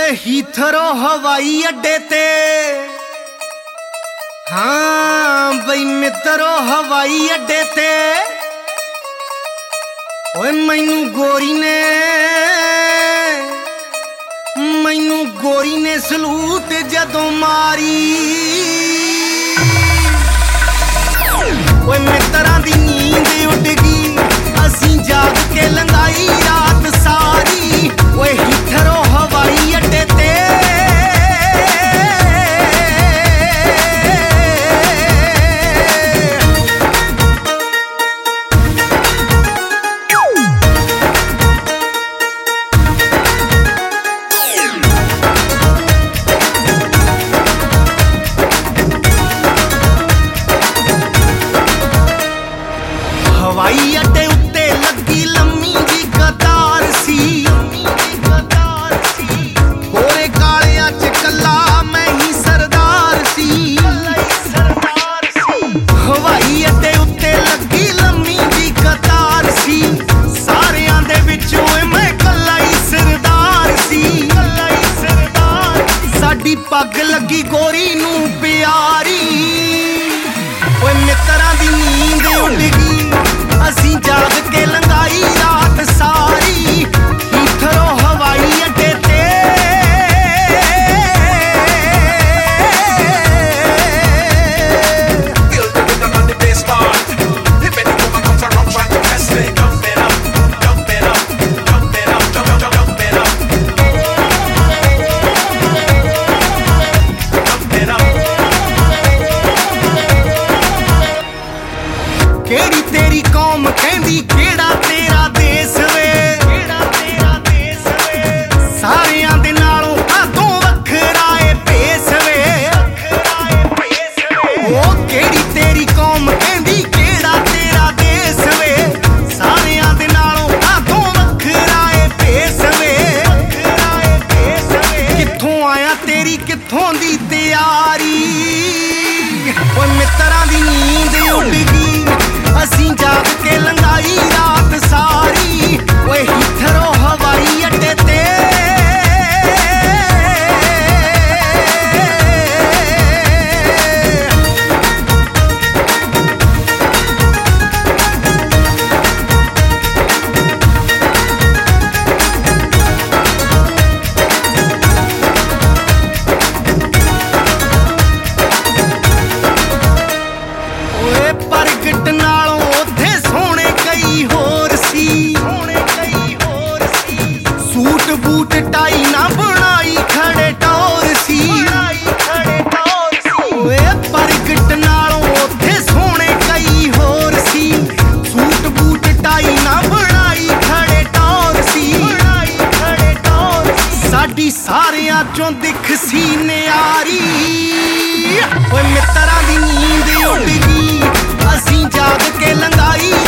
ਓਏ ਹੀਥਰੋ ਹਵਾਈ ਅੱਡੇ ਤੇ ਹਾਂ ਬਈ ਮਿੱਤਰੋ ਹਵਾਈ ਅੱਡੇ ਤੇ ਓਏ ਮੈਨੂੰ ਗੋਰੀ ਨੇ ਸਲੂਟ ਜਦੋਂ ਮਾਰੀ ਓਏ ਮਿੱਤਰਾਂ ਦੀ ਨੀਂਦ ਉੱਡ ਗਈ ਅਸੀਂ ਜਾਗ ਕੇ ਲੰਘਾਈ ਰਾਤ ਸਾਰੀ ਓਏ ਹੀਥਰੋ ਹਵਾਈ ਅੱਡੇ ਤੇ ਹਵਾਈ ਅੱਡੇ ਉੱਤੇ ਲੱਗੀ ਲੰਮੀ ਜੀ ਕਤਾਰ ਸੀ ਗੋਰੇ ਕਾਲਿਆਂ ਚ ਕੱਲਾ ਮੈਂ ਹੀ ਸਰਦਾਰ ਸੀ ਹਵਾਈ ਅੱਡੇ ਉੱਤੇ ਲੱਗੀ ਲੰਮੀ ਜੀ ਕਤਾਰ ਸੀ ਸਾਰਿਆਂ ਦੇ ਵਿੱਚੋਂ ਮੈਂ ਕੱਲਾ ਹੀ ਸਰਦਾਰ ਸੀ ਸਾਡੀ ਪੱਗ ਲੱਗੀ ਗੋਰੀ ਨੂੰ ਪਿਆਰੀ ਓਏ ਮਿੱਤਰਾਂ ਦੀ ਨੀਂਦ ਉੱਡ ਗਈ ਅਸੀਂ ਜਾਗ ਕੇ ਲੰਘਾਈ ਰਾਤ ਸਾਰੀ ਹੀਥਰੋ ਹਵਾਈ ਅੱਡੇ ਤੇ ਕਿਹੜੀ ਤੇਰੀ ਕੌਮ ਕਹਿੰਦੀ ਕਿਹੜਾ ਤੇਰਾ ਦੇਸ ਵੇ ਸਾਰਿਆਂ ਦੇ ਨਾਲੋਂ ਕਾਤੋਂ ਵੱਖਰਾ ਏ ਭੇਸ ਵੇ ਉਹ ਕਿਹੜੀ ਤੇਰੀ ਕੌਮ ਕਹਿੰਦੀ ਕਿਹੜਾ ਤੇਰਾ ਦੇਸ ਵੇ ਸਾਰਿਆਂ ਦੇ ਨਾਲੋਂ ਕਾਤੋਂ ਵੱਖਰਾ ਏ ਭੇਸ ਵੇ ਕਿੱਥੋਂ ਆਇਆ ਤੇਰੀ ਕਿੱਥੋਂ ਦੀ ਤਿਆਰੀ ਓਏ ਮਿੱਤਰਾਂ ਦੀ ਨੀਂਦ ਉੱਡ ਗਈ ਅਸੀਂ ਜਾਗ ਕੇ ਲੰਘਾਈ ਰਾਤ ਸਾਰੀ ਓਏ ਹੀਥਰੋ ਹਵਾਈ ਅੱਡੇ ਤੇ ਓਏ ਪ੍ਰਗਟ ਨਾਲੋਂ ਉੱਥੇ ਸੋਹਣੇ ਕਈ ਹੋਰ ਸੀ ਸੂਟ ਬੂਟ ਟਾਈ ਨਾ ਬਣਾਈ ਖੜੇ ਟੌਰ ਸੀ ਓਏ ਪ੍ਰਗਟ ਨਾਲੋਂ ਉੱਥੇ ਸੋਹਣੇ ਕਈ ਹੋਰ ਸੀ ਸੂਟ ਬੂਟ ਟਾਈ ਨਾ ਬਣਾਈ ਖੜੇ ਟੌਰ ਸੀ ਸਾਡੀ ਸਾਰਿਆਂ ਚੋਂ ਦਿੱਖ ਸੀ ਨਿਆਰੀ ਓਏ ਮਿੱਤਰਾਂ ਦੀ ਨੀਂਦ ਉੱਡ ਗਈ ਅਸੀਂ ਜਾਗ ਕੇ ਲੰਘਾਈ